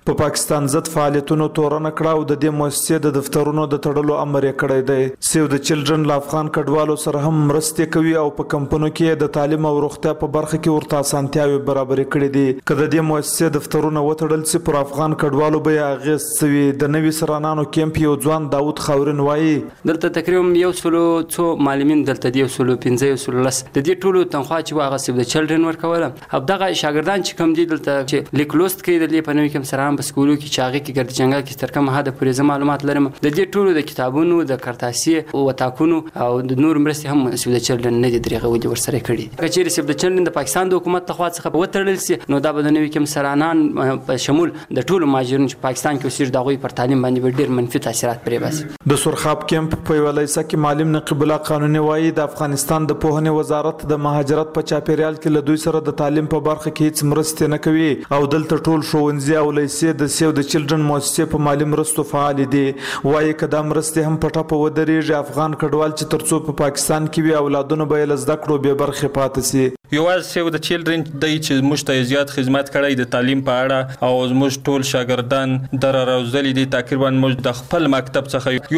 په پاکستان ضد فعالیتونو تورنه کړه او د دې مؤسسې د دفترونو د تړلو امر یې کړی دی. سیو د چلډرن له افغان کډوالو سره هم مرستې کوي او په کمپونو کې د تعلیم او روغتیا په برخه کې ورته اسانتیاوې برابرې کړې دي. که د دې مؤسسې دفترونه وتړل سي پر افغان کډوالو به یې اغېز سوي. د نوي سرانانو کیمپ یو ځوان داود خاورین وایي دلته تقریبا 100 معلمین دلته دی 115 د دې ټولو تنخواه چې واغه سیو د چلډرن ورکوله. او دغه شاګردان چې کم دي دلته چې لیکلوست کوي د دې په نوي کوم سره هم په سکولو کې چې هغه کې ګرد جنګل کې تر کومه حد پورې معلومات لرم د دې ټولو د کتابونو د کرتاسي او وتاکونو او د نور مرستې هم سیو د چلډرن نه دي درغه ودی ورسره کړي. کچېر سیو د چلډرن د پاکستان د حکومت لخوا څخه وتړل سي نو دا به د نوي کوم سرانان په شمول د ټولو مهاجرینو چې پاکستان کې اوسېږي دغوی پر تعلیم باندې ډېر منفي تاثیرات پرې باسي. د سرخاب کیمپ په یوه لیسه کې معلم نقیب الله قانوني وایي د افغانستان د پوهنې وزارت د مهاجرت په چاپیریال کې له دوی سره د تعلیم په برخه کې هیڅ مرستې نه کوي او دلته ټول ښوونځي او لیسې د سیو د چلډرن مؤسسې په مالي مرستو فعال دي. وایي که دا مرستې هم په ټپه ودرېږي افغان کډوال چې تر څو په پاکستان کې وي اولادونه به یې له زده کړو بې برخې پاتې سي. یوازې سیو د چلډرن دی چې موږ ته زیات خدمت کړی د تعلیم په اړه او موږ ټول شاګردان در راوزلي دي. تقریبا موږ د خپل مکتب څخه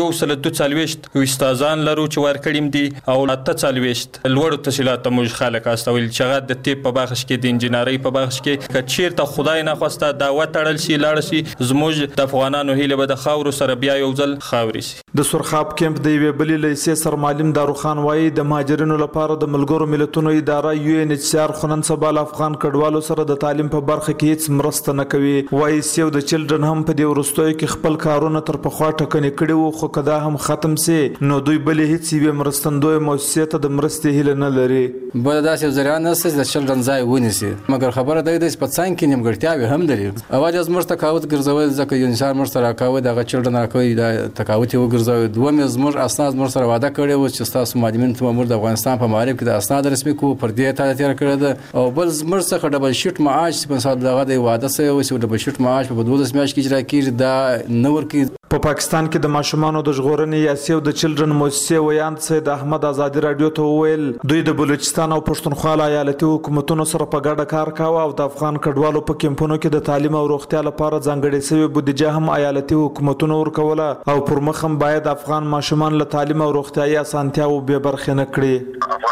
142 استادان لرو چې ورکړیم دي او 48 لوړو تحصیلاتو موږ خلک استول چې هغه د طب په بخش کې د انجینرۍ په بخش کې کچیر ته خدای نه خواسته دا وتړل شي لاړ شي زموږ د افغانانو هیله به د خاورو سره بیا یو ځل خاوري شي. د سرخاب کیمپ د یوې بلې لیسې سرمعلم داروخان وایي د مهاجرینو لپاره د ملګرو ملتونو اداره UNHCR خو نن سبا له افغان کډوالو سره د تعلیم په برخه کې هیڅ مرسته نه کوي. وایي سیو د چلډرن هم په دې وروستیو کې خپل کارونه تر پخوا ټکنې کړي وو خو که دا هم ختم سي نو دوی بلې هیڅ یوې مرستندویه مؤسسې ته د مرستې هیله نه لري. بله داسې ذریعه نشته چې د چلډرن ځای ونیسي مګر خبره دا ده چې په څنګ کې نیمګړتیاوې هم لري. اول زموږ تقاوت ګرځول ځکه UNHCR موږ سره راکاوه دغه چلډرن راکوي دا تقاوت یې وګرځوي. دوم زموږ اسناد موږ سره وعده کړی و چې ستاسو معلمین ته موږ د افغانستان په معارف کې د اسناد رسمي کوو پر دې تا تېره کړې ده او بل زموږ څخه ډبل شیټ معاش په مثال دغه د وعده سوی و چې ډبل شیټ معاش په 12 میاشت کې اجرا کیږي دا نه ورکوي. په پاکستان کې د ماشومانو د ژغورنې یا سیو د چلډرن مؤسسې ویاند سید احمد ازادي رادیو ته وویل دوی د بلوچستان او پښتونخوا له ایالتي حکومتونو سره په ګډه کار کاوه او د افغان کډوالو په کیمپونو کې د تعلیم او روغتیا لپاره ځانګړې شوې بودیجه هم ایالتي حکومتونو ورکوله او پر مخ هم باید افغان ماشومان له تعلیم او روغتیايي اسانتیاوو بې برخې نه کړي.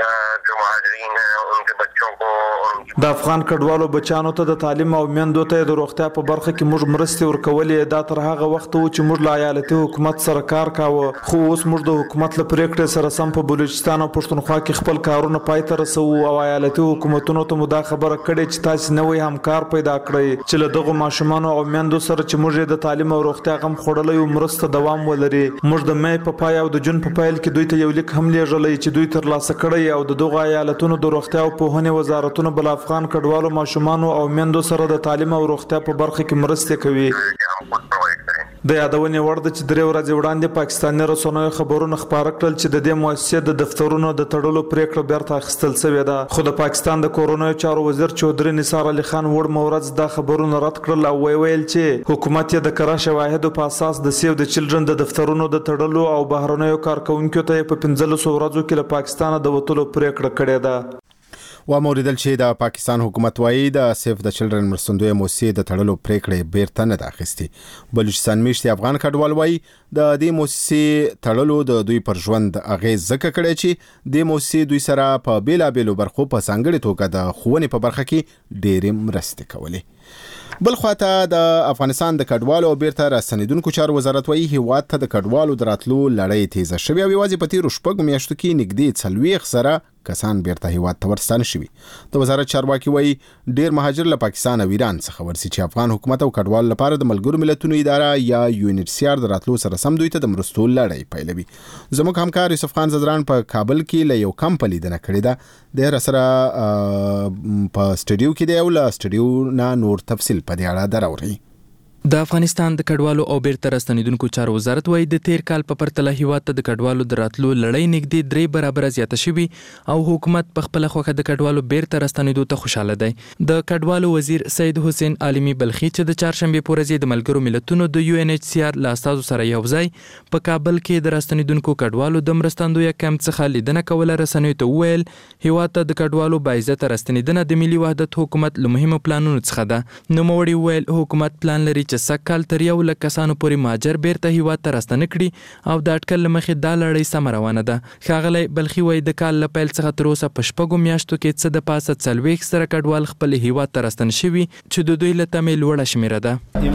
د افغان کډوالو بچانو ته د تعلیم او میندو ته د روغتیا په برخه کې موږ مرستې ورکولې. دا تر هغه وخت و چې موږ له ایالتي حکومت سره کار کاوه خو اوس موږ د حکومت له پریکړې سره سم په بلوچستان او پښتونخوا کې خپل کارونه پای ته رسوو او ایالتي حکومتونو ته مو دا خبره کړې چې تاسو نوی همکار پیدا کړئ چې له دغو ماشومانو او میندو سره چې موږ د تعلیم او روغتیا غم خوړلی او مرسته دوام ولري. موږ د مې په پای او د جون په پیل کې دوی ته یو لیک هم لیږلی چې دوی ترلاسه کړی او د دغو ایالتونو د روغتیا او پوهنې وزارتونو بل افغان کډوالو ماشومانو او میندو سره د تعلیم او روغتیا په برخه کې مرستې کوي. د یادونې وړ ده چې 3 ورځې وړاندې پاکستاني رسنیو خبرونه خپاره کړل چې د دې مؤسسې د دفترونو د تړلو پریکړه بیرته اخیستل شوې ده خو د پاکستان د کورونیو چارو وزیر چودري نثار علي خان وړ مورز دا خبرونه رد کړل او ویل چې حکومت یې د کره شواهدو په اساس د سیو د چلډرن د دفترونو د تړلو او بهرنیو کارکونکو ته په 15 ورځو کې له پاکستان د وټولو پریکړه کړې ده. و موریدل چې د پاکستان حکومت وایي د سیف د چلډرن مرستندوی مؤسسې د تړلو پریکړې بیرته نه ده اخیستې. بلوچستان میشتي افغان کډوال وایي د دې مؤسسې تړلو د دوی پر ژوند اغیز ځکه کړی چې د مؤسسې دوی سره په بیلابیلو برخو په ځانګړې توګه د ښوونې په برخه کې ډېرې مرستې کولې. بل خواته د افغانستان د کډوالو او بیرته راستنیدونکو چارو وزارت وایي هیواد ته د کډوالو د راتلو لړۍ تیزه شوې او یوازې په تیرو 6 میاشتو کې نږدې 40 سره کسان بیرته هیواد ته ورستانه شوي. د وزارت چارواکي وایي ډیر مهاجر له پاکستان او ایران څخه ورسي چې افغان حکومت او کډوالو لپاره د ملګرو ملتونو اداره یا UNHCR د راتلو سره سم دوی ته د مرستو لړۍ پیلوي. زموږ همکار یوسف خان زدران په کابل کې له یو کمپ لیدنه کړې ده. د سره په سټډیو کې دی او له سټډیو نه نور تفصیل په دې اړه دراوري. د افغانستان د کډوالو او بیرته راستنیدونکو چارو وزارت وايي د تیر کال په پرتله هیواد ته د کډوالو د راتلو لړۍ نږدې 3 برابره زیاته شوې او حکومت په خپل خوخه د کډوالو بیرته راستنیدو ته خوشاله دی. د کډوالو وزیر سید حسین عالمی بلخی چې د چهارشنبه په ورځ د ملګرو ملتونو د UNHCR له استازو سره یو ځای په کابل کې د راستنیدونکو کډوالو د مرستندوی کمپ څخه لیدنه کوله رسنیو ته وویل هیواد ته د کډوالو باعزته راستنیدنه د ملي وحدت حکومت له مهمو پلانونو څخه ده. نوموړي وویل حکومت پلان لري سږکال تر 1 لک کسانو پورې مهاجر بیرته هیواد ته راستنه کړي او د اټکل له مخې دا لړۍ سمه روانه ده. ښاغلی بلخي وایي د کال له پیل څخه تر اوسه په 6 میاشتو کې څه د پاسه 40 سره کډوال خپل هیواد ته راستنه شوي چې د دوی له تمې لوړه شمیره ده.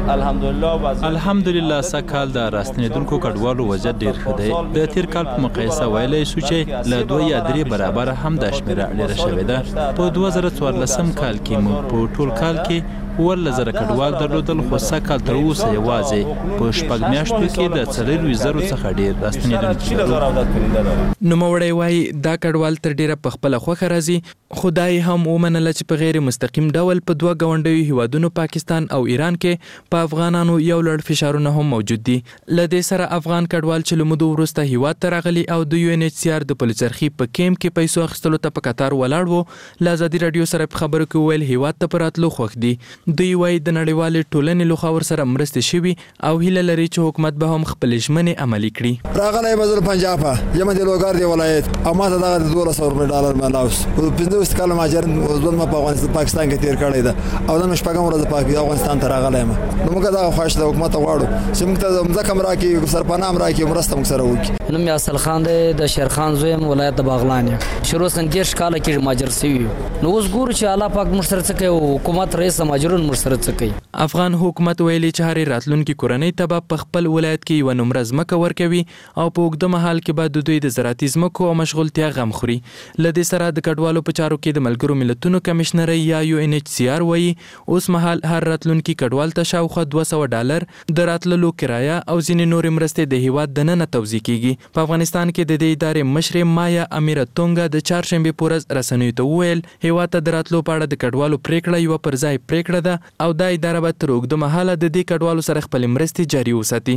امسال الحمدلله سږکال د راستنیدونکو کډوالو وضعیت ډیر ښه دی. د تیر کال په مقایسه ویلی سو چې له 2 یا 3 برابره هم دا شمیره ډیره شوې ده. په 2014 کال کې موږ په ټول کال کې 14,000 کډوال درلودل خو سږکال تر اوسه یوازې په 6 میاشتو کې د 40,000 څخه ډیر راستنیدونکي لرو. نوموړی وایي دا کډوال تر ډیره په خپله خوښه راځي خو دا یې هم ومنله چې په غیر مستقیم ډول په 2 ګاونډیو هیوادونو پاکستان او ایران کې په افغانانو یو لړ فشارونه هم موجود دي. له دې سره افغان کډوال چې له مودو وروسته هیواد ته راغلي او د UNHCR د پلچرخي په کیمپ کې پیسو اخیستلو ته په قطار ولاړ وو له ازادي راډیو سره په خبرو کې ویل هیواد ته په راتلو خوښ دي. دوی وایي د نړیوالې ټولنې لخوا ورسره مرستې شوي او هیله لري چې حکومت به هم خپلې ژمنې عملي کړي. راغلی مزل پنجاب یم د لوګر دی ولایت او ما ته دغه $1200 ملاوس په 15 کال ماجر ځوان ما په پاکستان کې تیر کړی ده او د مشپګم ورځ په افغانستان ته راغلی ما نو موږ دا خواهش د حکومت غواړو چې موږ ته ځکه راکې سرپناه راکې مرسته موږ سره وکړي. نوم یې اصل خان دی د شیرخان زویم ولایت د باغلان شروع سن 10 کال کې ماجر سوي نو اوس ګورو چې الله پاک موږ سره څه کوي حکومت رئیس ماجرون موږ سره افغان حکومت ویلي چې هرې راتلونکي کورنۍ ته به په خپل ولایت کې یوه نمره ځمکه ورکوي او په اوږده مهال کې به د دوی د زراعتي ځمکو او مشغولتیا غم خوري. له دې سره د کډوالو په چارو کې د ملګرو ملتونو کمشنرۍ یا UNHCR وایي اوس مهال هر راتلونکي کډوال ته شاوخوا $200 د راتللو کرایه او ځینې نورې مرستې د هیواد دننه توزیع کیږي. په افغانستان کې د دې ادارې مشرې مایا امیرتونګا د چهارشنبې په ورځ رسنیو ته وویل هیواد ته د راتلو په اړه د کډوالو پریکړه یوه پر ځای پریکړه ده او دا اداره به تر اوږده مهاله د دې کډوالو سره خپلې مرستې جاري وساتي.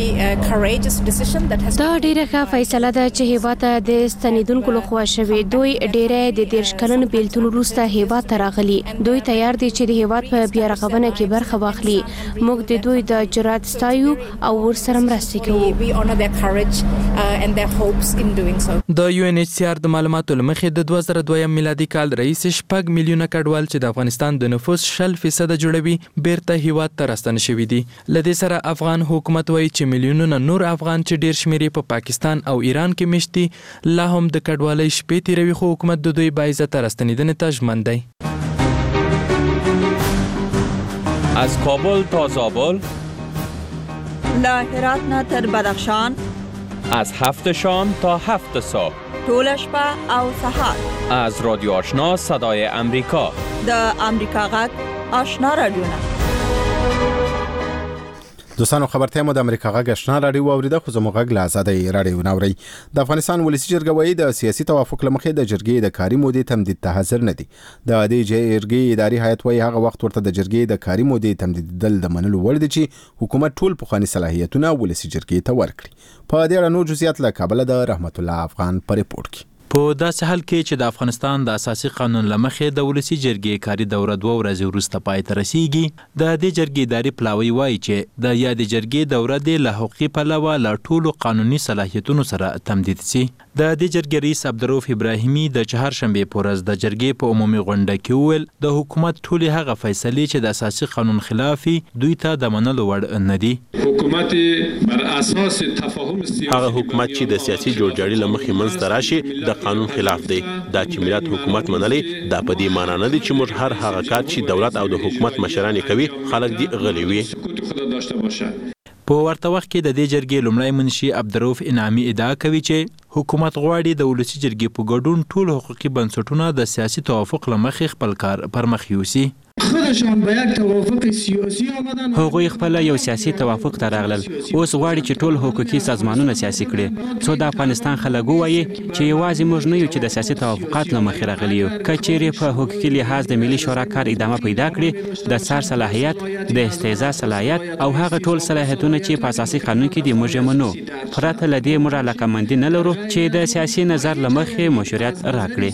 دا ډیره ښه فیصله ده چې هیواد ته د ستنیدونکو لخوا شوې. دوی ډیره د 30 کلن بیلتون وروسته هیواد ته راغلي. دوی تیار دي چې د هیواد په بیا رغونه کې برخه واخلي. موږ د دوی د جرأت ستایو او ورسره مرسته کوو. د UNHCR د معلوماتو له مخې د 2002 میلادي کال رئیس 6 میلیونه کډوال چې د افغانستان د نفوس 0.5% جوړوي بیرته هیواد ته راستنه شوي دي. له دې سره افغان حکومت وایي چې میلیونونه نور افغان چې ډیر شمیر په پاکستان او ایران کې مشت دي لا هم د کډوالۍ شپې تیروي خو حکومت د دوی باعزته راستنیدنې ته ژمن دی. از کابل تا زابل، له هرات نه تر بدخشان، از 7 شام تا 7 صبح، ټول شپه او سحر، از رادیو آشنا صدای امریکا، د امریکا غږ آشنا رادیو. دوستانو خبرته مو د امریکا غږ آشنا رادیو اوریده خو زموږ غږ له آزادۍ رادیو نوري. د افغانستان ولسی جرګه وایي د سیاسي توافق لمخې د جرګې د کاري مودې تمدید ته حاضر نه دي. د دې جرګې اداري هیئت وایي هغه وخت ورته د جرګې د کاري مودې تمدیدول د منلو وړ دي چې حکومت ټول پخواني صلاحیتونه ولسی جرګې ته ورکړي. په دې اړه نور جزئیات له کابل د رحمت الله افغان په ریپورت کې. په داسې حال کې چې د افغانستان د اساسي قانون لمخې د ولسی جرګې کاري دوره 2 ورځې وروسته پای ته رسیږي. د دې جرګې اداري پلاوی وایي چې د یادې جرګې دوره د له حقوقي پلوه له ټولو قانوني صلاحیتونو سره تمدید شي. د دې جرګې رئیس عبدالرؤف ابراهیمي د چهارشنبې په ورځ د جرګې په عمومي غونډه کې وویل د حکومت ټولې هغه فیصلې چې د اساسي قانون خلافي دوی ته د منلو وړ نه دي. حکومت بر اساس تفاهم سیاسي هغه حکومت چې د سیاسي جوړجاړي لمخې منځ ته راشي د قانون خلاف دی. دا چې ملت حکومت منلي دا په دې معنی نه دي چې موږ هر هغه کار چې دولت او د حکومت مشران کوي خلک دی غلي وي. په ورته وخت کې د دې جرګې لومړی منشي عبدالرؤف انعامي ادعا کوي چې حکومت غواړي د ولسی جرګې په ګډون ټول حقوقي بنسټونه د سیاسي توافق لمخې خپل کار پر مخ یوسي. خودشان به یک توافق سیاسی آمدن. هغوی خپل یو سیاسي توافق ته راغلل. اوس غواړي چې ټول حقوقي سازمانونه سیاسي کړي. څو د افغانستان خلک وایي چې یوازې موږ نه یو چې د سیاسي توافقات له مخې راغلي یو. که چیرې په حقوقي لحاظ د ملي شورا کار ادامه پیدا کړي، د څار صلاحیت، د استهزاء صلاحیت او هغه ټول صلاحیتونه چې په اساسي قانون کې دي موږ یې منو. پرته له دې موږ علاقمندي نه لرو چې د سیاسي نظر له مخې مشروعیت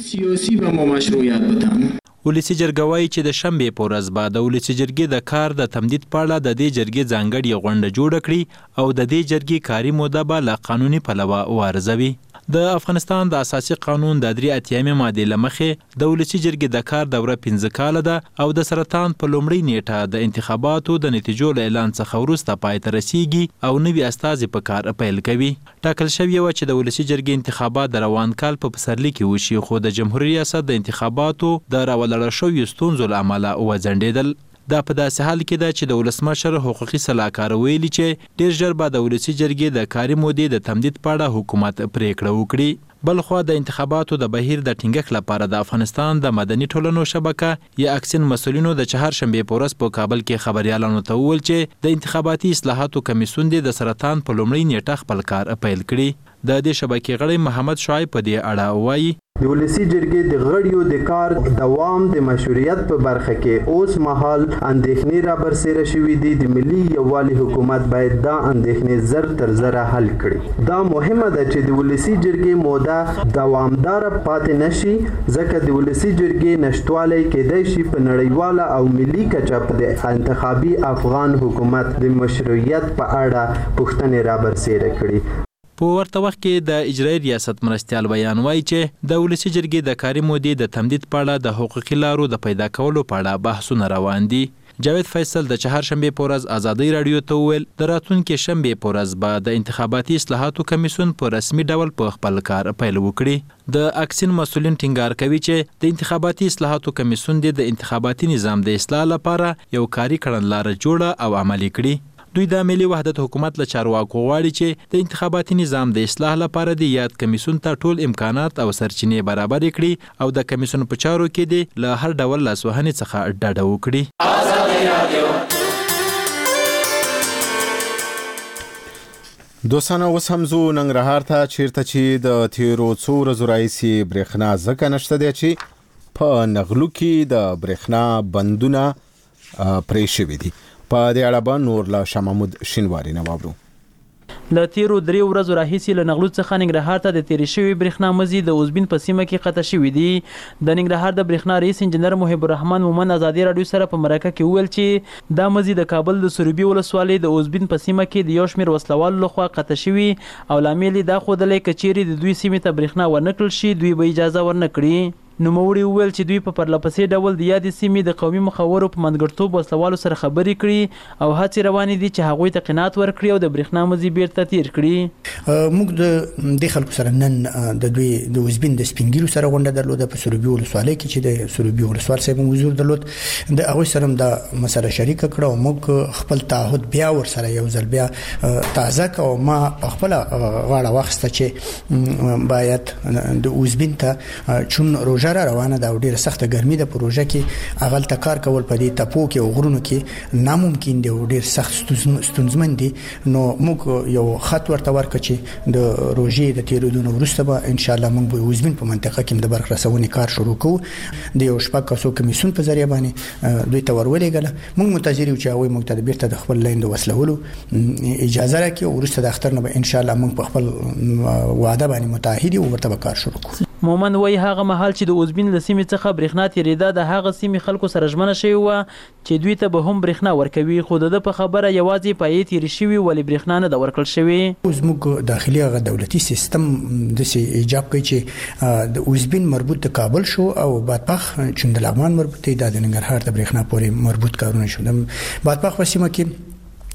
راکړي. ولسی جرګه وایي چې د شنبې په ورځ به د ولسی جرګې د کار د تمدید په اړه د دې جرګې ځانګړې غونډه جوړه کړي او د دې جرګې کاري موده به له قانوني پلوه وارزوي. د افغانستان د اساسي قانون د 83 ماده لمخې د ولسی جرګې د کار دوره 15 کال ده او د سرطان په لومړۍ نیټه د انتخاباتو د نتیجو له اعلان څخه وروسته پای ته رسیږي او نوي استازي په کار پیل کوي. ټاکل شوی و چې د ولسی جرګې انتخابات د روان کال په پسرلي کې وشي، خو د جمهوریت ریاست د انتخاباتو د راولړل شویو ستونزو له امله وځنډېدل. دا په داسې حال کې ده چې د ولسمشر حقوقي سلاکار ویلي چې ډیر ژر به د ولسی جرګې د کاري مودې د تمدید په اړه حکومت پریکړه وکړي. بلخوا د انتخاباتو د بهیر د ټینګښت لپاره د افغانستان د مدني ټولنو شبکه یا اکسین مسولینو د چهارشنبې په ورځ په کابل کې خبريالانو ته وویل چې د انتخاباتي اصلاحاتو کمیسیون د سرطان په لومړۍ نیټه خپل کار پیل کړي. د دې شبکې غړی محمد شعیب په دې اړه وایي د ولسی جرګې د غړیو د کار دوام د مشروعیت په برخه کې اوس مهال اندېښنې را برسېره شوې دي. د ملي یووالي حکومت باید دا اندېښنې زر تر زره حل کړي. دا مهمه ده چې د ولسی جرګې موده دوامدار پاتې نشي، ځکه د ولسی جرګې نشټوالی کېدای شي په نړیواله او ملي کچه په د انتخابي افغان حکومت د مشروعیت په اړه پوښتنې را برسېره کړي. په ورته وخت کې د اجرایي ریاست مرستیال بیان وایي چې د ولسی جرګې د کاري مودې د تمدید په اړه د حقوقي لارو د پیدا کولو په اړه بحثونه روان دي. جاوید فیصل د چهارشنبې په ورځ ازادي رادیو ته وویل د راتلونکي شنبې په ورځ به د انتخاباتي اصلاحاتو کمیسیون په رسمي ډول په خپل کار پیل وکړي. د اکسین مسولین ټینګار کوي چې د انتخاباتي اصلاحاتو کمیسیون د انتخاباتي نظام د اصلاح لپاره یو کاري کړنلاره جوړه او عملي کړي. دوی د ملي وحدت حکومت له چارواکو غواړي چې د انتخاباتي نظام د اصلاح لپاره د یاد کمیسیون ته ټول امکانات او سرچینې برابر کړي او د کمیسیون په چارو کې د له هر ډول لاسوهنې څخه ډډه وکړي. دوستانه اوس هم زو ننګرهار ته چیرته چې د تیرو څو ورځو راهیسې برېښنا ځکه نشته دی چې په نغلو کې د برېښنا بندونه پرې شوي دي. په دې اړه به نور له شاه محمود شینواري نه واورو. له تیرو 3 ورځو راهیسې له نغلو څخه ننګرهار ته د تیرې شوي برېښنا مزي د اوزبین په سیمه کې قطع شوي دي. د ننګرهار د برېښنا رئیس انجنیر محب الرحمن مومن ازادي رادیو سره په مرکه کې وویل چې دا مزي د کابل د سروبي ولسوالۍ د اوزبین په سیمه کې د یو شمېر وسلوالو لخوا قطع شوي او لامل دا ښودلی که چیرې د دوی سیمې ته برېښنا ورنکړل شي دوی به اجازه ورنه کړي. نوموړي وویل چې دوی په پرلپسې ډول د یادې سیمې د قومي مخورو په منځګړتوب وسلوالو سره خبرې کړي او هڅې روانې دي چې هغوی ته قناعت ورکړي او د برېښنا مزي بیرته تیر کړي. موږ د دې خلکو سره نن د دوی د اوزبین د سپینګیرو سره غونډه درلوده په سروبي ولسوالۍ کې چې د سروبي ولسوال صاحب حضور درلود. د هغوی سره دا مسله شریکه کړه او موږ خپل تعهد بیا ورسره یو ځل بیا تازه کړو. ما خپل غاړه واخیسته چې باید د اوزبین ته چون روژه روانه ده او ډیره سخته ګرمي ده پروژه کې اغل تکار کول په دې تپو کې او غرونو کې ناممکن دی او ډیر سخت ستونزمن دي. نو موږ یو خط ورته ورکړ چې د روژې د تیرېدو وروسته به ان شاء الله موږ به اوزبین په منطقه کې د برق رسونې کار شروع کوو. د یو شپږ کسو کمیسیون په ذریعہ باندې دوی ته ورولېږل. موږ منتظر یو چې هغوی موږ ته بیرته د خپل لاین د وسلولو اجازه راکړي او وروسته د اختر نه به ان شاء الله موږ په خپل وعده باندې متعهد یو ورته به کار شروع کوو. مومن وایي هغه مهال چې د اوزبین له سیمې څخه برېښنا تېرېده د هغه سیمې خلکو سره ژمنه شوې وه چې دوی ته به هم برېښنا ورکوي، خو د ده په خبره یوازې پایې تېرې شوي ولې برېښنا نه ده ورکړل شوې. زموږ داخلي هغه دولتي سیستم داسې ایجاب کوي چې د اوزبین مربوط د کابل شو او بادپخ چې د لغمان مربوط دی دا د ننګرهار د برېښنا پورې مربوط کارونه شو. د بادپخ په سیمه کې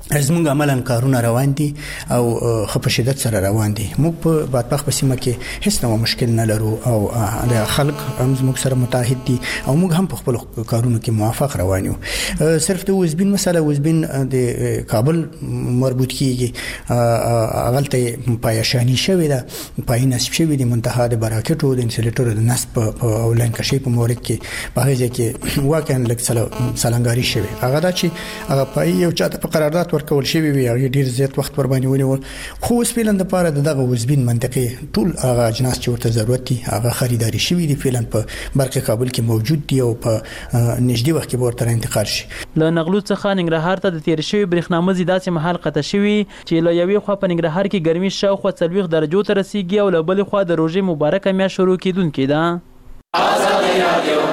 زموږ عملاً کارونه روان دي او خو په شدت سره روان دي. موږ په بادپخ په سیمه کې هیڅ نوع مشکل نه لرو او د خلک هم زموږ سره متحد دي او موږ هم په خپل کارونو کې موافق روان یو. صرف د وزبین مسله وزبین د کابل مربوط کیږي اغلته پایشانی شوی ده پای نسب شوی دي منتها د براکټو د انسولیټر د نسب او لاین کشي په مورد کې په هغه کې واقعا لک سلنګاری شوی هغه دا چې هغه پای یو چاته په قرارداد ورکول شوی وي هغه ډیر زیات وخت ور باندې ونیول خو سپیلند لپاره دغه وزبین منطقې ټول هغه اجناس چې ورته ضرورت دي هغه خریداري شوی دي فعلا په برق کابل کې موجود دي او په نږدې وخت کې ورته انتقال شي. له نغلو څخه ننګرهار ته د تیر شوی برېښنامزي داسې محل قطع شوی چې له یوې خوا په ننګرهار کې ګرمي شاوخوا 40 درجو ته رسیدي او له بلې خوا د روژې مبارکه میاشت شروع کیدونکې ده. آزادي رادیو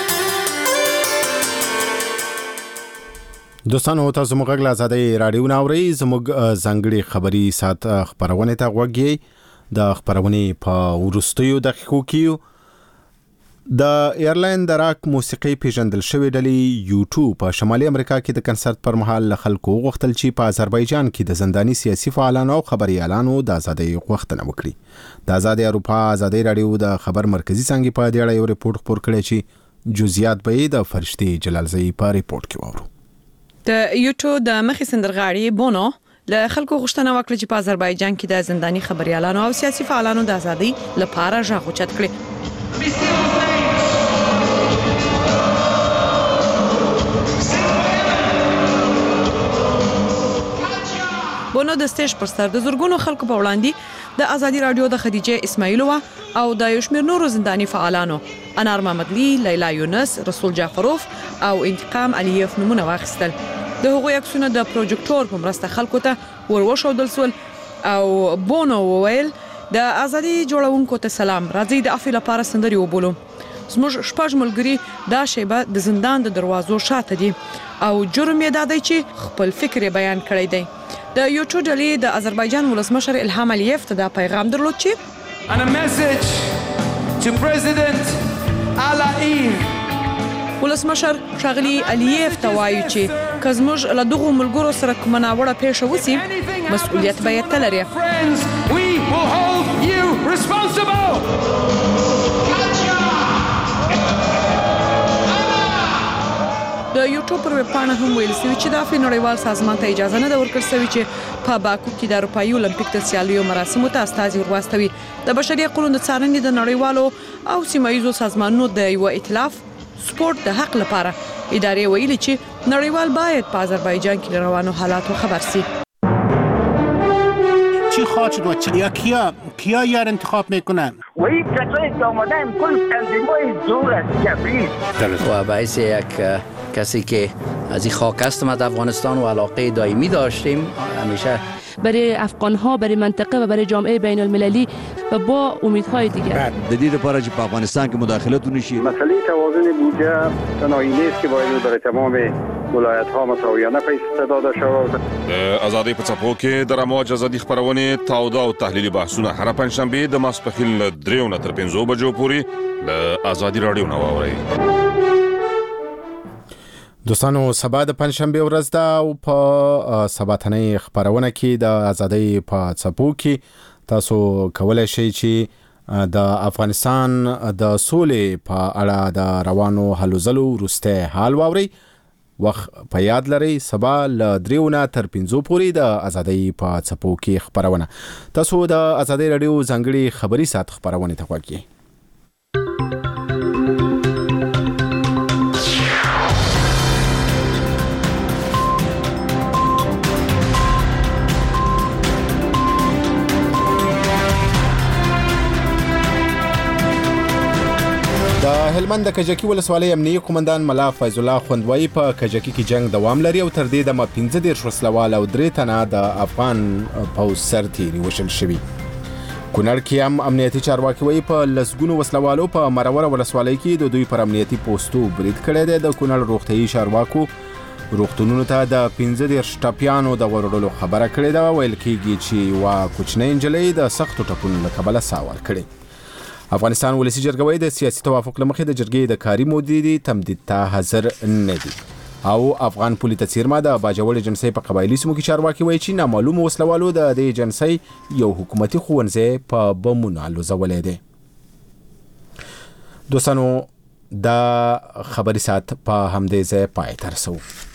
دوستانو تاسو موږ غږ له آزادۍ راډیو نه اورئ. زموږ ځانګړي خبري سات خبرونه ته غوږی د خبرونې په وروستیو دقیقو کې د ایرلاین د راک موسیقي پیژندل شوی ډلې یوټیوب په شمالي امریکا کې د کنسرت پر مهال خلکو غوښتل چې په آذربایجان کې د زنداني سیاسي فعالانو او خبريالانو د آزادۍ غوښتنه وکړي. د آزادۍ اروپا آزادۍ راډیو د خبر مرکزی څنګه په دې اړه یو ریپورت خپور کړی چې جزئیات به د فرشتي جلالزئی په ریپورت کې وورو. د یوټیوب د مخې سندرغاړي بونو له خلکو غوښتنه وکړه چې په آذربایجان کې د زنداني خبريالانو او سیاسي فعالانو د ازادۍ لپاره ژغ اوچت کړي. بونو د سټیج پر سر د زورګونو خلکو په وړاندې د ازادي رادیو د خدیجه اسماعیلووا او د یوشمیر نورو زنداني فعالانو انار محمدلی، لیلا یونس، رسول جعفروف او انتقام علیف نمونه واخیستل. د هغوی عکسونه د پروجیکټور په مرسته خلکو ته ورښودل شول او بونو وویل د ازادي جوړونکو ته سلام، راځي د عفو لپاره سندري وبولو. زموږ شپږ ملګري دا شیبه د زندان د دروازو شاته دي او جرم یې دا دی چې خپل فکر بیان کړی دی. د یوټیوب ډلې د آذربایجان ولسمشر الهام علیف ته دا پیغام درلود چې and a message to President Aliyev. ولسمشر ښاغلي علیف ته وایي چې که زموږ له دغو ملګرو سره کومه ناوړه پیښه وسي مسؤلیت به یې ته لري. We will hold you responsible. د یوټیوب پر ویبپاڼه هم ویل شوی چې د نړیوال سازمان ته اجازه نه ورکړل شوې چې په باکو کې د اروپایي اولمپیک د سیالیو مراسمو ته استازي ورواستوي. د بشري حقوقو د څارنې د نړیوالو او سیمایي سازمانونو د یو ائتلاف سپورت د حق لپاره ادارې ویلي چې نړیوال باید په آذربایجان کې روانو حالاتو خبر شي. چی خواهد و کیا یار انتخاب میکنن؟ و این کسایی که آمدن کل تنظیم‌های دور از جبری و باعث یک کسی که از این خاک هستم از افغانستان و علاقه دائمی داشتیم همیشه برای افغان‌ها، برای منطقه و برای جامعه بین المللی و با امیدهای دیگر. جدید لپاره چې په افغانستان کې مداخلت ونشي. مسئله توازن بودجه تنهایی نیست که باید برای تمام ولایت‌ها مساویانه پیسې داده شود. د ازادي په څپو کې د رموج ازادي خبرونه تاوده او تحلیلي بحثونه هر پنځشنبه د ماسپخیل 3 تر 5 بجو پورې د ازادي رادیو نو اوري. دوستانو سبا د پنځشنبه ورځ ده او په سباتنۍ خبرونه کې د ازادۍ په څپو کې تاسو کولای شئ چې د افغانستان د سولې په اړه د روانو هلو ځلو وروسته حال واورئ. وخت په یاد لرئ سبا له 3 تر 5 پورې د ازادۍ په څپو کې خبرونه. تاسو د ازادۍ رادیو ځانګړي خبري سات خبرونه ته غواړئ. د هلمند د کجکی ولسوالۍ امنیتي قومندان ملا فیض الله خوندوی په کجکی کې جنگ دوام لري او تر دې د 15 وسلوال او 3 تنه د افغان پوځ سرتیري وشل شوی. کونړ کې هم امنیتي چارواکي وایي په لسګونو وسلوالو په مرور ولسوالۍ کې د دوی پر امنیتي پوسټو برید کړی دی. د کونړ روغتيایي چارواکو روغتونونو ته د 15 ټپيانو د ورولو خبره کړې ده. ویل کېږي چې وا کوچنۍ انجلۍ د سختو ټپونو له کبله ساور کړي. افغانستان ولسی جرګه د سیاسي توافق لمخې د جرګې د کاري مودې تمدید ته حاضر نه دي. او افغان پولیس څیرما د باجوړ ایجنسی په قبایلی سیمو کې چارواکي وایي چې نامعلوم وسلوالو د دې ایجنسی یو حکومتي ښوونځی په بمونو لوځولی دی. دوستانو دا خبري سات په همدې ځای پای ته رسوو.